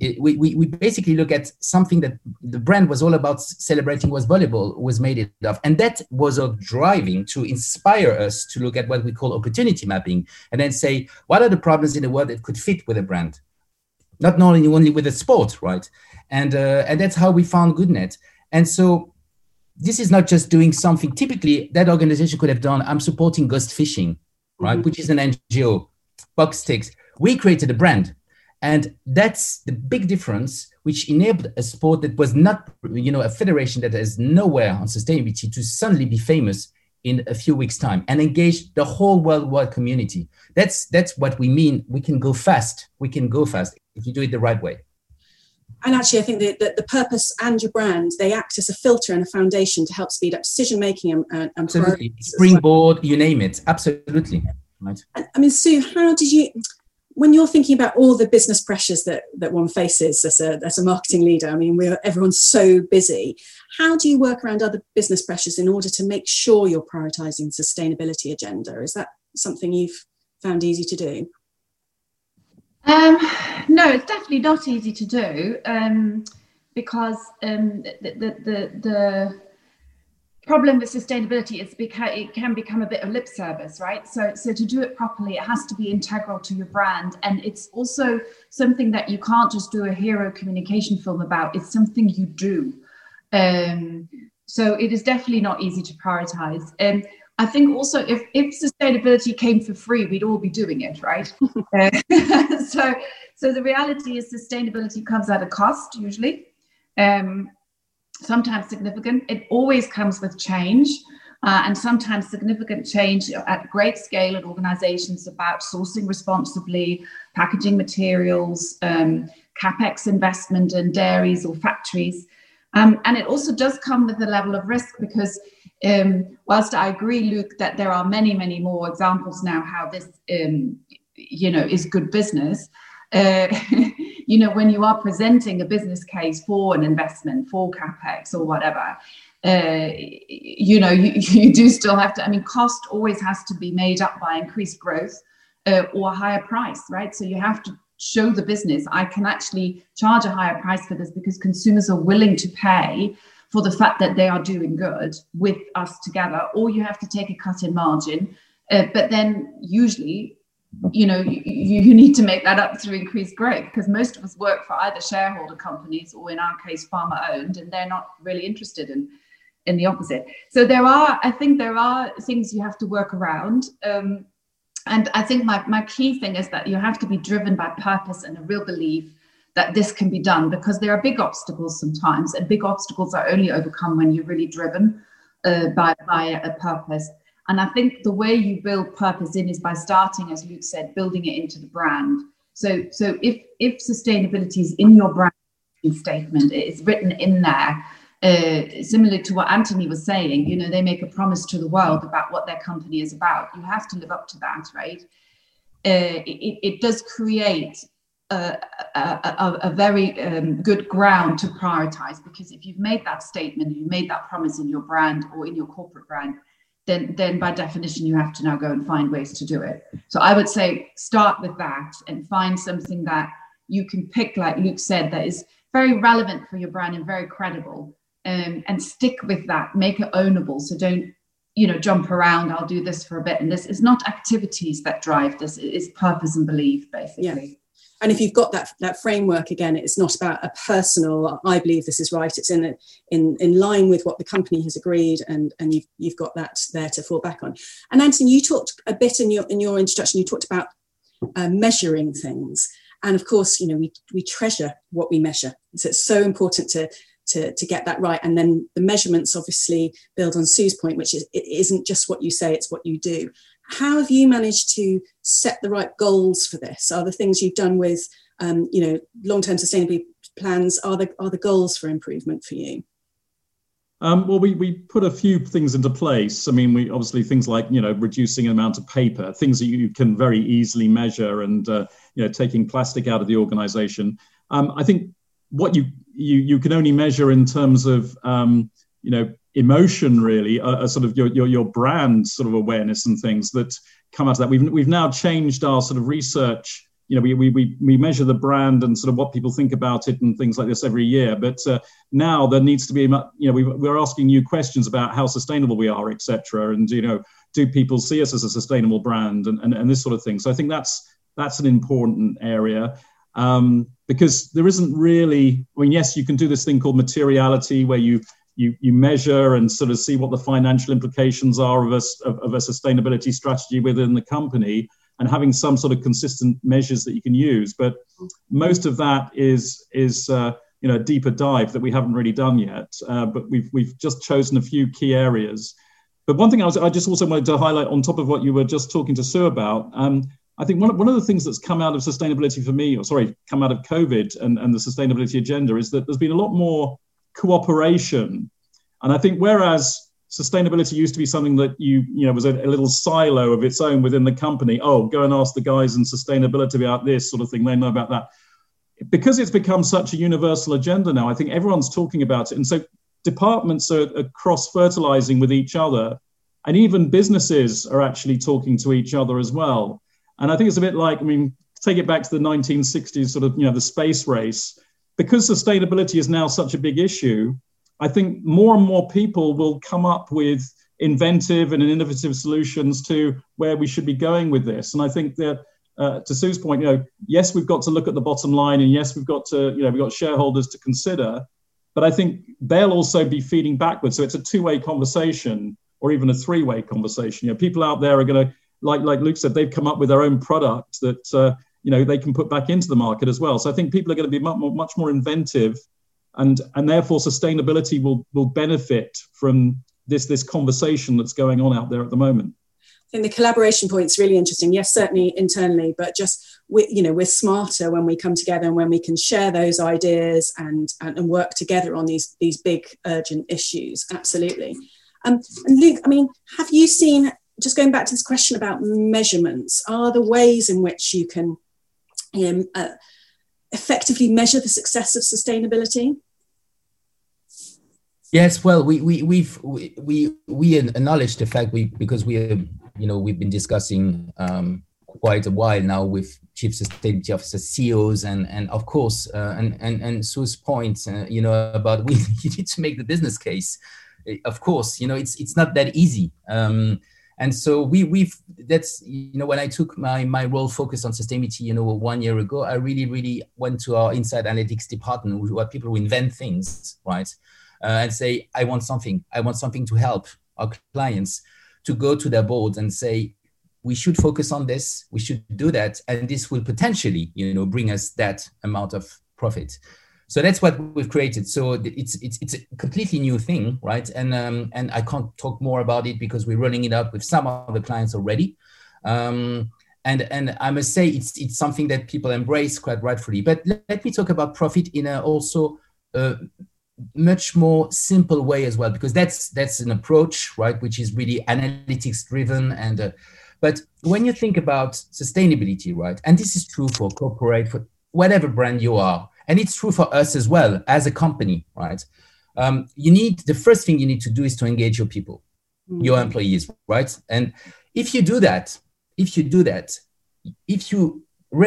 We basically look at something that the brand was all about celebrating, was volleyball, was made it of. And that was driving to inspire us to look at what we call opportunity mapping, and then say, what are the problems in the world that could fit with a brand? Not only with a sport, right? And that's how we found GoodNet. And so this is not just doing something. Typically, that organization could have done, I'm supporting Ghost Fishing, right? Which is an NGO. Box ticks. We created a brand, and that's the big difference, which enabled a sport that was not, a federation that has nowhere on sustainability to suddenly be famous in a few weeks' time and engage the whole worldwide community. That's what we mean. We can go fast. We can go fast if you do it the right way. And actually, I think that the purpose and your brand, they act as a filter and a foundation to help speed up decision making and absolutely. Springboard, you name it. Absolutely. Right. I mean, Sue, how did you, when you're thinking about all the business pressures that one faces as a marketing leader, I mean, everyone's so busy. How do you work around other business pressures in order to make sure you're prioritizing sustainability agenda? Is that something you've found easy to do? No, it's definitely not easy to do because the problem with sustainability is it can become a bit of lip service, right? So to do it properly, it has to be integral to your brand. And it's also something that you can't just do a hero communication film about. It's something you do. So it is definitely not easy to prioritize. I think also if sustainability came for free, we'd all be doing it, right? So the reality is sustainability comes at a cost, usually. Sometimes significant. It always comes with change, and sometimes significant change at great scale in organizations about sourcing responsibly, packaging materials, capex investment in dairies or factories. And it also does come with a level of risk because whilst I agree, Luke, that there are many, many more examples now how this, is good business, when you are presenting a business case for an investment, for capex or whatever, you do still have to, cost always has to be made up by increased growth or a higher price, right? So you have to show the business, I can actually charge a higher price for this because consumers are willing to pay for the fact that they are doing good with us together, or you have to take a cut in margin. But then usually, you need to make that up through increased growth because most of us work for either shareholder companies or in our case, farmer owned, and they're not really interested in the opposite. So I think there are things you have to work around. And I think my key thing is that you have to be driven by purpose and a real belief that this can be done, because there are big obstacles sometimes, and big obstacles are only overcome when you're really driven by a purpose. And I think the way you build purpose is by starting, as Luke said, building it into the brand. So if sustainability is in your brand statement, it is written in there, similar to what Anthony was saying, they make a promise to the world about what their company is about. You have to live up to that, right? It does create a very good ground to prioritize, because if you've made that statement, you made that promise in your brand or in your corporate brand, then by definition, you have to now go and find ways to do it. So I would say start with that and find something that you can pick, like Luke said, that is very relevant for your brand and very credible, and stick with that, make it ownable. So don't, jump around, I'll do this for a bit. And this is not activities that drive this, it is purpose and belief, basically. Yeah. And if you've got that framework, again, it's not about a personal, I believe this is right. It's in line with what the company has agreed, and you've got that there to fall back on. And Anthony, you talked a bit in your introduction, you talked about measuring things. And of course, we treasure what we measure. So it's so important to get that right. And then the measurements obviously build on Sue's point, which is it isn't just what you say, it's what you do. How have you managed to set the right goals for this? Are the things you've done with, long-term sustainability plans, are the goals for improvement for you? Well, we put a few things into place. I mean, we obviously things like, reducing the amount of paper, things that you can very easily measure, and, taking plastic out of the organization. I think what you can only measure in terms of, emotion, really, sort of your brand sort of awareness and things that come out of that. We've now changed our sort of research. We measure the brand and sort of what people think about it and things like this every year. But now there needs to be, we're asking new questions about how sustainable we are, etc. And, do people see us as a sustainable brand and this sort of thing. So I think that's an important area, because there isn't really, yes, you can do this thing called materiality, where you measure and sort of see what the financial implications are of a sustainability strategy within the company, and having some sort of consistent measures that you can use. But most of that is a deeper dive that we haven't really done yet. But we've just chosen a few key areas. But one thing I just also wanted to highlight on top of what you were just talking to Sue about, I think one of the things that's come out of sustainability for me, come out of COVID and the sustainability agenda, is that there's been a lot more cooperation. And I think whereas sustainability used to be something that was a little silo of its own within the company. Oh, go and ask the guys in sustainability about this sort of thing. They know about that. Because it's become such a universal agenda now, I think everyone's talking about it. And so departments are cross-fertilizing with each other. And even businesses are actually talking to each other as well. And I think it's a bit like, take it back to the 1960s, sort of, the space race. Because sustainability is now such a big issue, I think more and more people will come up with inventive and innovative solutions to where we should be going with this. And I think that, to Sue's point, yes, we've got to look at the bottom line, and yes, we've got to, we've got shareholders to consider, but I think they'll also be feeding backwards. So it's a two-way conversation, or even a three-way conversation. People out there are going to, like Luke said, they've come up with their own product that, they can put back into the market as well. So I think people are going to be much more inventive. And therefore, sustainability will benefit from this conversation that's going on out there at the moment. I think the collaboration point is really interesting. Yes, certainly internally, but just we're smarter when we come together and when we can share those ideas and work together on these big urgent issues. Absolutely. And Luke, have you seen, just going back to this question about measurements, are there ways in which you can effectively measure the success of sustainability? Yes, well, we acknowledge the fact because we've been discussing quite a while now with chief sustainability officers, CEOs, and of course, and Sue's point, about you need to make the business case. Of course, it's not that easy. And so that's, when I took my role focused on sustainability, 1 year ago, I really went to our inside analytics department, who are people who invent things, right? And say, I want something to help our clients, to go to their boards and say, we should focus on this, we should do that, and this will potentially, bring us that amount of profit. So that's what we've created. So it's a completely new thing, right? And I can't talk more about it because we're rolling it up with some of the clients already. And I must say it's something that people embrace quite rightfully. But let me talk about profit in a also much more simple way as well, because that's an approach, right, which is really analytics driven. And but when you think about sustainability, right, and this is true for corporate, for whatever brand you are, and it's true for us as well as a company, right? The first thing you need to do is to engage your people, your employees, right? And if you do that, if you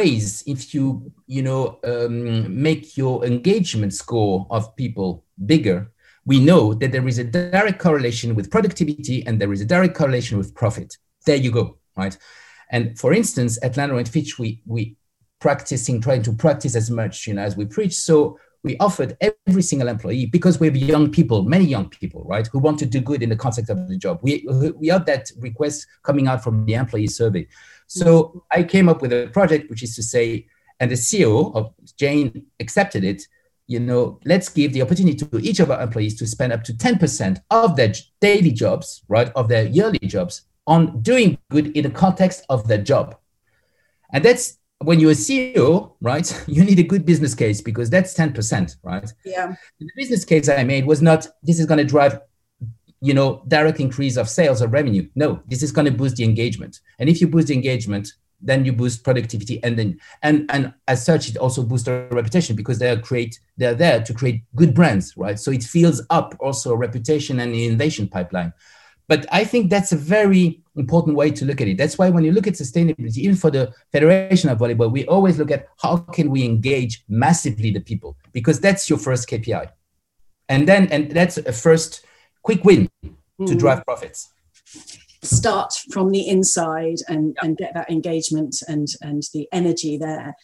make your engagement score of people bigger, we know that there is a direct correlation with productivity and there is a direct correlation with profit. There you go, right? And for instance, at Landor & Fitch, we trying to practice as much, as we preach. So we offered every single employee, because we have young people, many young people, right, who want to do good in the context of the job. We had that request coming out from the employee survey. So I came up with a project, which is to say, and the CEO of Jane accepted it, let's give the opportunity to each of our employees to spend up to 10% of their daily jobs, right, of their yearly jobs, on doing good in the context of their job. And that's, when you're a CEO, right, you need a good business case, because that's 10%, right? Yeah. The business case I made was not, this is going to drive, direct increase of sales or revenue. No, this is going to boost the engagement. And if you boost the engagement, then you boost productivity, and as such, it also boosts their reputation, because they're there to create good brands, right? So it fills up also reputation and the innovation pipeline. But I think that's a very important way to look at it. That's why when you look at sustainability, even for the Federation of Volleyball, we always look at how can we engage massively the people, because that's your first KPI. And that's a first quick win to drive profits. Start from the inside and get that engagement and the energy there.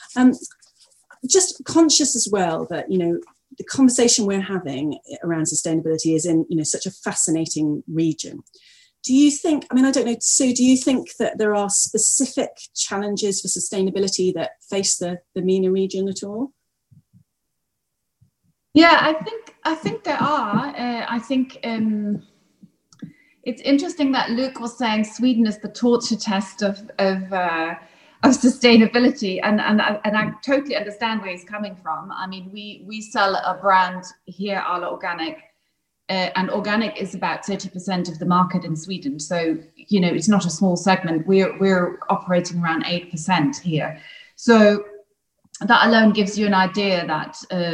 Just conscious as well that, the conversation we're having around sustainability is in, such a fascinating region. Do you think, I don't know, Sue, do you think that there are specific challenges for sustainability that face the MENA region at all? Yeah, I think there are. I think it's interesting that Luke was saying Sweden is the torture test of sustainability, and I totally understand where he's coming from. We sell a brand here, Arla Organic, and organic is about 30% of the market in Sweden. So it's not a small segment. We're operating around 8% here. So that alone gives you an idea that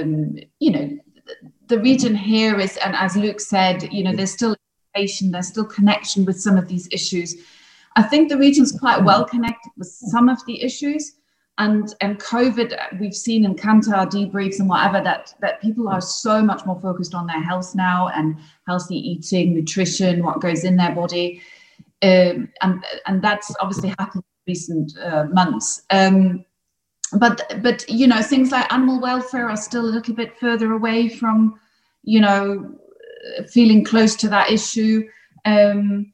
the region here is, and as Luke said, there's still education, there's still connection with some of these issues. I think the region's quite well connected with some of the issues, and COVID, we've seen in Kantar debriefs and whatever that people are so much more focused on their health now, and healthy eating, nutrition, what goes in their body, and that's obviously happened in recent months. But things like animal welfare are still a little bit further away from feeling close to that issue, and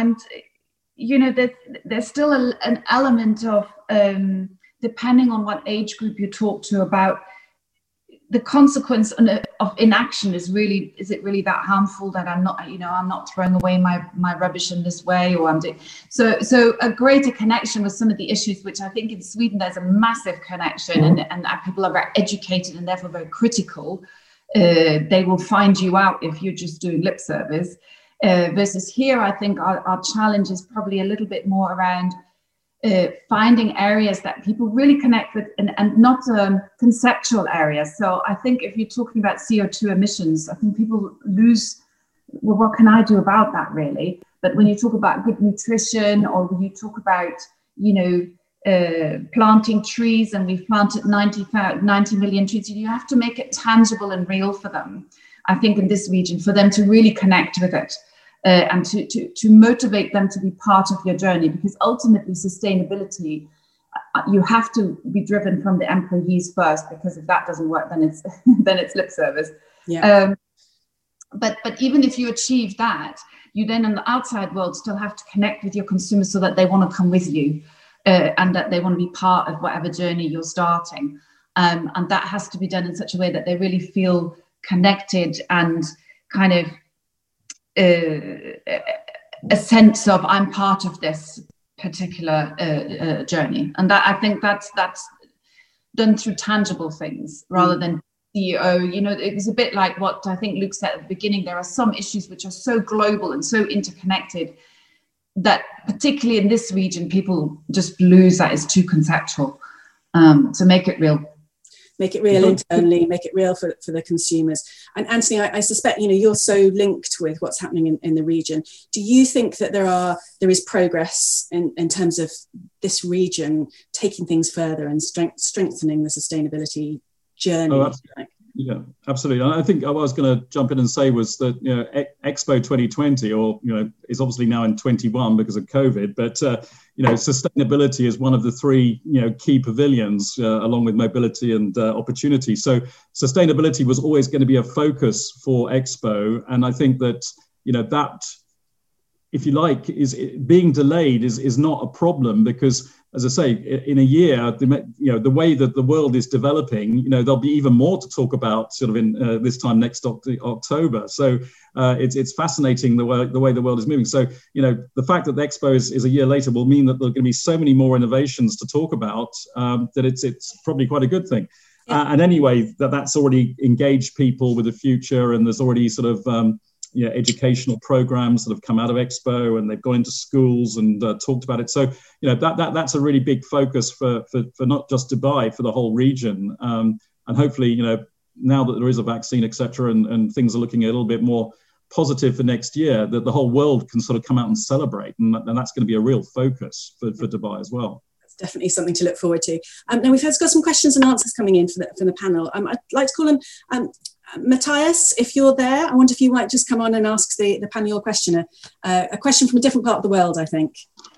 there's still an element of, depending on what age group you talk to, about the consequence of inaction. Is it really that harmful that I'm not throwing away my rubbish in this way, or I'm doing so a greater connection with some of the issues, which I think in Sweden there's a massive connection, and people are very educated and therefore very critical. They will find you out if you're just doing lip service. Versus here, I think our challenge is probably a little bit more around finding areas that people really connect with, and not conceptual areas. So I think if you're talking about CO2 emissions, I think people lose, well, what can I do about that really? But when you talk about good nutrition, or when you talk about, planting trees, and we've planted 90 million trees, you have to make it tangible and real for them, I think, in this region, for them to really connect with it. And to motivate them to be part of your journey, because ultimately sustainability, you have to be driven from the employees first, because if that doesn't work, then it's lip service. Yeah. But even if you achieve that, you then in the outside world still have to connect with your consumers so that they want to come with you, and that they want to be part of whatever journey you're starting. And that has to be done in such a way that they really feel connected and kind of a sense of, I'm part of this particular journey. And that, I think that's done through tangible things rather than CEO. It was a bit like what I think Luke said at the beginning. There are some issues which are so global and so interconnected that particularly in this region, people just lose that as too conceptual. So make it real. Make it real internally, make it real for the consumers. And Anthony, I suspect, you're so linked with what's happening in the region. Do you think that there is progress in terms of this region taking things further and strengthening the sustainability journey? Yeah, absolutely. And I think what I was going to jump in and say was that, you know, Expo 2020, or, you know, is obviously now in 21 because of COVID, but, you know, sustainability is one of the three, you know, key pavilions, along with mobility and opportunity. So sustainability was always going to be a focus for Expo. And I think that, you know, that, if you like, is being delayed is not a problem, because, as I say, in a year, you know, the way that the world is developing, you know, there'll be even more to talk about sort of in this time next October. So it's fascinating the way the world is moving. So, you know, the fact that the Expo is a year later will mean that there are going to be so many more innovations to talk about, that it's probably quite a good thing. And anyway, that's already engaged people with the future, and there's already sort of you know, educational programs that have come out of Expo, and they've gone into schools and talked about it. So, you know, that's a really big focus for not just Dubai, for the whole region. And hopefully, you know, now that there is a vaccine, et cetera, and things are looking a little bit more positive for next year, that the whole world can sort of come out and celebrate. And that's going to be a real focus for Dubai as well. Definitely something to look forward to. Now we've got some questions and answers coming in from the panel. I'd like to call on Matthias, if you're there. I wonder if you might just come on and ask the panel question, a question from a different part of the world, I think.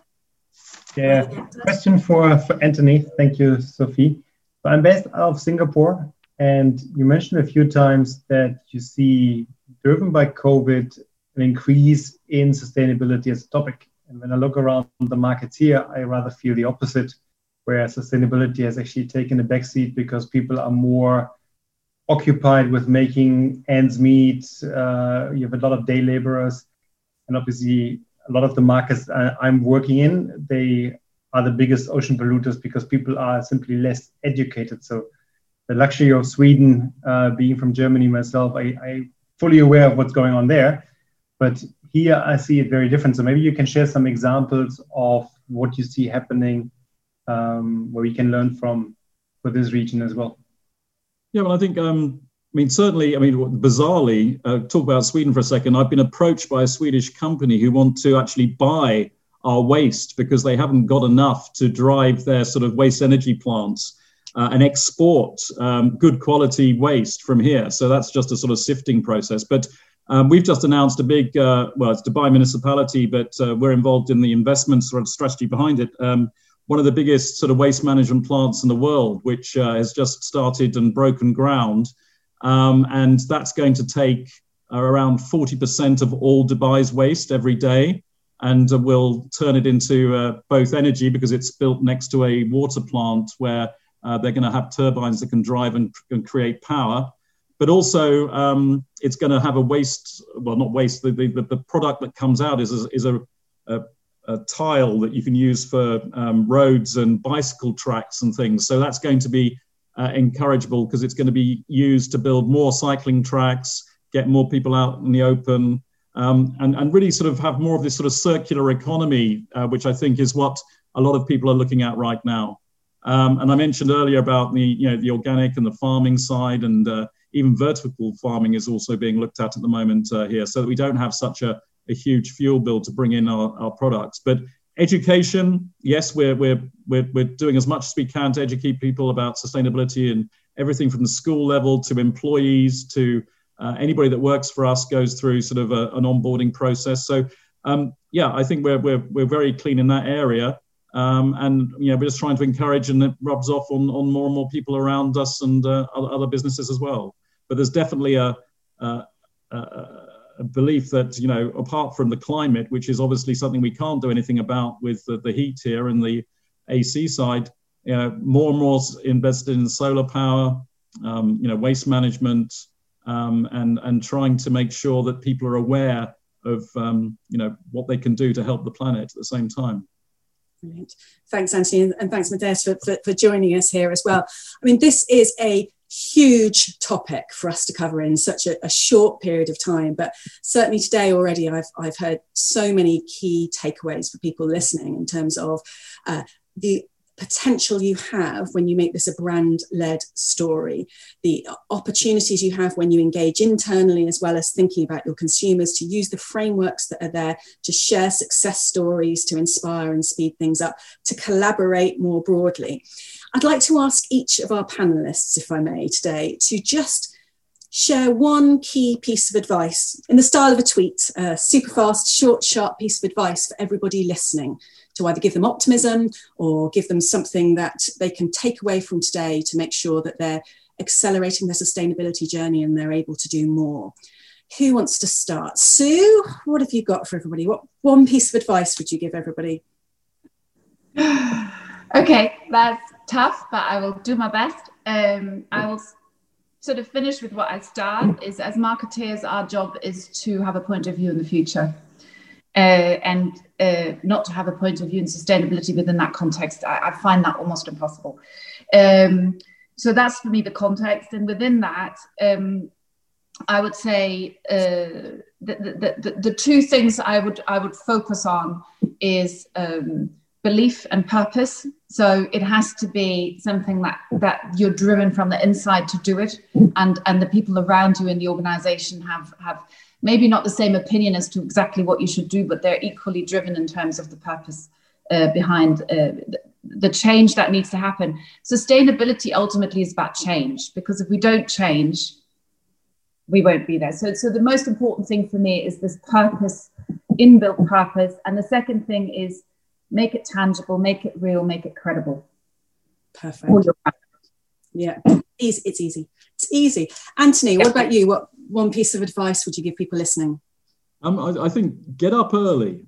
Yeah, question for Anthony. Thank you, Sophie. So I'm based out of Singapore, and you mentioned a few times that you see, driven by COVID, an increase in sustainability as a topic. And when I look around the markets here, I rather feel the opposite, where sustainability has actually taken a backseat because people are more occupied with making ends meet. You have a lot of day laborers, and obviously a lot of the markets I'm working in, they are the biggest ocean polluters because people are simply less educated. So the luxury of Sweden, being from Germany myself, I'm fully aware of what's going on there, but here I see it very different. So maybe you can share some examples of what you see happening, where we can learn from for this region as well. Yeah, well, I think, certainly, bizarrely, talk about Sweden for a second. I've been approached by a Swedish company who want to actually buy our waste because they haven't got enough to drive their sort of waste energy plants and export good quality waste from here. So that's just a sort of sifting process. But we've just announced a big, it's Dubai municipality, but we're involved in the investment sort of strategy behind it. One of the biggest sort of waste management plants in the world, which has just started and broken ground. And that's going to take around 40% of all Dubai's waste every day. And we'll turn it into both energy, because it's built next to a water plant where they're going to have turbines that can drive and create power. But also it's going to have a waste, well, not waste, the product that comes out is a tile that you can use for roads and bicycle tracks and things. So that's going to be encourageable, because it's going to be used to build more cycling tracks, get more people out in the open, and really sort of have more of this sort of circular economy, which I think is what a lot of people are looking at right now. And I mentioned earlier about the organic and the farming side, and even vertical farming is also being looked at the moment here, so that we don't have such a huge fuel bill to bring in our products. But education, yes, we're doing as much as we can to educate people about sustainability, and everything from the school level to employees to anybody that works for us goes through sort of an onboarding process. So I think we're very clean in that area, and we're just trying to encourage, and it rubs off on more and more people around us and other businesses as well. But there's definitely a belief that, apart from the climate, which is obviously something we can't do anything about with the heat here and the AC side, more and more invested in solar power, waste management, and trying to make sure that people are aware of, what they can do to help the planet at the same time. Brilliant. Thanks, Anthony, and thanks, Matthias, for joining us here as well. This is a huge topic for us to cover in such a short period of time, but certainly today already I've heard so many key takeaways for people listening in terms of the potential you have when you make this a brand-led story, the opportunities you have when you engage internally as well as thinking about your consumers, to use the frameworks that are there to share success stories, to inspire and speed things up, to collaborate more broadly. I'd like to ask each of our panelists, if I may, today, to just share one key piece of advice in the style of a tweet, a super fast, short, sharp piece of advice for everybody listening, to either give them optimism or give them something that they can take away from today to make sure that they're accelerating their sustainability journey and they're able to do more. Who wants to start? Sue, what have you got for everybody? What one piece of advice would you give everybody? Okay, that's tough, but I will do my best. I will sort of finish with what I start, is as marketeers, our job is to have a point of view in the future. And not to have a point of view in sustainability within that context. I find that almost impossible. So that's for me the context. And within that, I would say the two things I would focus on is belief and purpose. So it has to be something that you're driven from the inside to do it, and the people around you in the organization have maybe not the same opinion as to exactly what you should do, but they're equally driven in terms of the purpose behind the change that needs to happen. Sustainability ultimately is about change, because if we don't change, we won't be there. So the most important thing for me is this purpose, inbuilt purpose. And the second thing is make it tangible, make it real, make it credible. Perfect. Yeah, it's easy. It's easy. Anthony, what about you? What one piece of advice would you give people listening? I think get up early.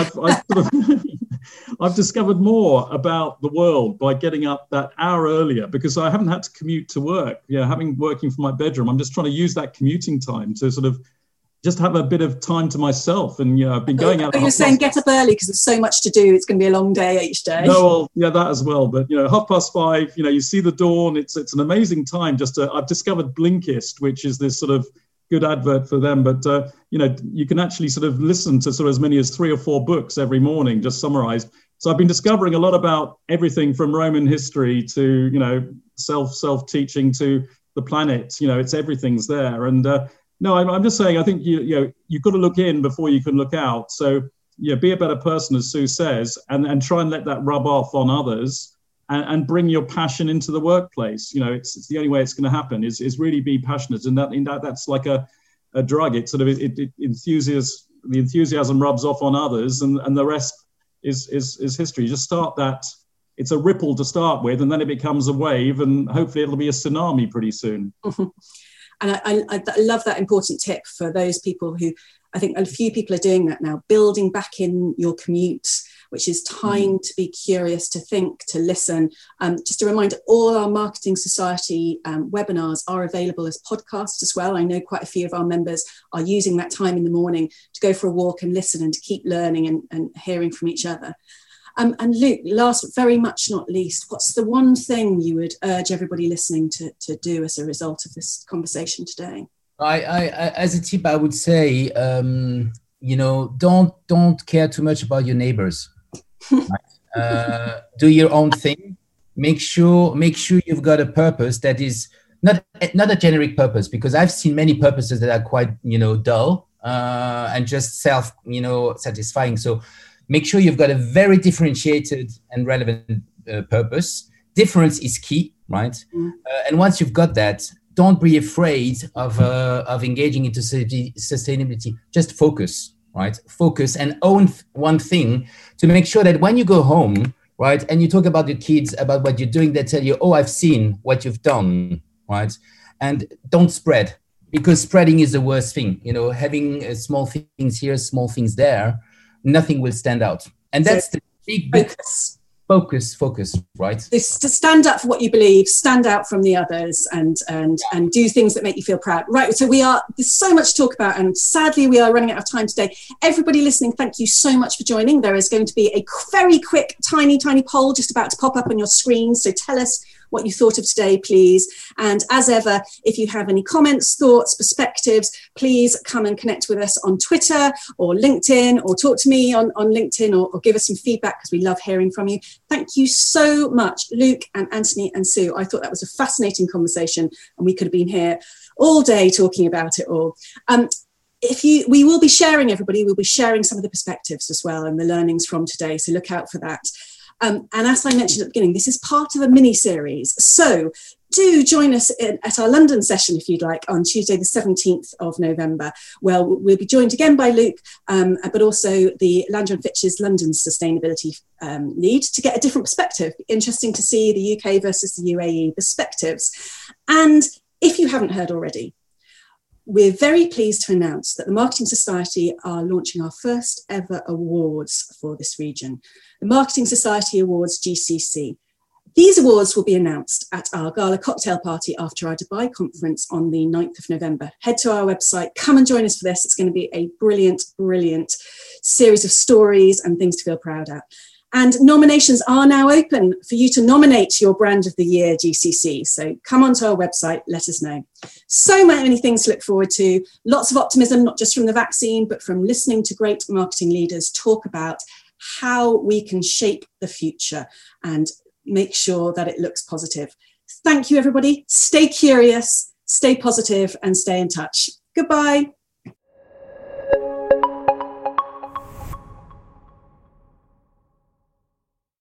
I've discovered more about the world by getting up that hour earlier, because I haven't had to commute to work. Yeah, working from my bedroom, I'm just trying to use that commuting time to sort of just have a bit of time to myself. And I've been going out. You're saying get up early because there's so much to do. It's going to be a long day each day. No, well, yeah, that as well. But 5:30. You see the dawn. It's an amazing time. I've discovered Blinkist, which is this sort of good advert for them, but you can actually sort of listen to sort of as many as 3 or 4 books every morning, just summarized. So I've been discovering a lot about everything from Roman history to self-teaching to the planet. It's everything's there. And no, I'm just saying, I think you've got to look in before you can look out. So be a better person, as Sue says, and try and let that rub off on others. And bring your passion into the workplace. It's the only way it's going to happen is really be passionate, and that's like a drug. It sort of the enthusiasm rubs off on others, and the rest is history. Just start that. It's a ripple to start with, and then it becomes a wave, and hopefully it'll be a tsunami pretty soon. And I love that important tip for those people who, I think a few people are doing that now, building back in your commute, which is time to be curious, to think, to listen. Just a reminder, all our Marketing Society webinars are available as podcasts as well. I know quite a few of our members are using that time in the morning to go for a walk and listen and to keep learning and hearing from each other. And Luke, last but very much not least, what's the one thing you would urge everybody listening to do as a result of this conversation today? I as a tip, I would say, don't care too much about your neighbors. Right? Do your own thing. Make sure you've got a purpose that is not a generic purpose, because I've seen many purposes that are quite dull and just self satisfying. So make sure you've got a very differentiated and relevant purpose. Difference is key, right? And once you've got that, don't be afraid of engaging into sustainability. Just focus. Right? Focus and own one thing to make sure that when you go home, right, and you talk about your kids, about what you're doing, they tell you, oh, I've seen what you've done, right? And don't spread, because spreading is the worst thing. Having small things here, small things there, nothing will stand out. And that's the big focus, right? To stand up for what you believe, stand out from the others, and do things that make you feel proud. Right, so there's so much to talk about, and sadly we are running out of time today. Everybody listening, thank you so much for joining. There is going to be a very quick, tiny poll just about to pop up on your screen, so tell us what you thought of today, please. And as ever, if you have any comments, thoughts, perspectives, please come and connect with us on Twitter or LinkedIn, or talk to me on LinkedIn, or give us some feedback, because we love hearing from you. Thank you so much, Luke and Anthony and Sue. I thought that was a fascinating conversation, and we could have been here all day talking about it all. We will be sharing, everybody, we'll be sharing some of the perspectives as well and the learnings from today, so look out for that. And as I mentioned at the beginning, this is part of a mini-series. So do join us at our London session, if you'd like, on Tuesday, the 17th of November. Well, we'll be joined again by Luke, but also the Landro & Fitch's London sustainability lead to get a different perspective. Interesting to see the UK versus the UAE perspectives. And if you haven't heard already, we're very pleased to announce that the Marketing Society are launching our first ever awards for this region, the Marketing Society Awards GCC. These awards will be announced at our gala cocktail party after our Dubai conference on the 9th of November. Head to our website, come and join us for this. It's going to be a brilliant, brilliant series of stories and things to feel proud of. And nominations are now open for you to nominate your brand of the year GCC. So come onto our website, let us know. So many things to look forward to. Lots of optimism, not just from the vaccine, but from listening to great marketing leaders talk about how we can shape the future and make sure that it looks positive. Thank you, everybody. Stay curious, stay positive, and stay in touch. Goodbye.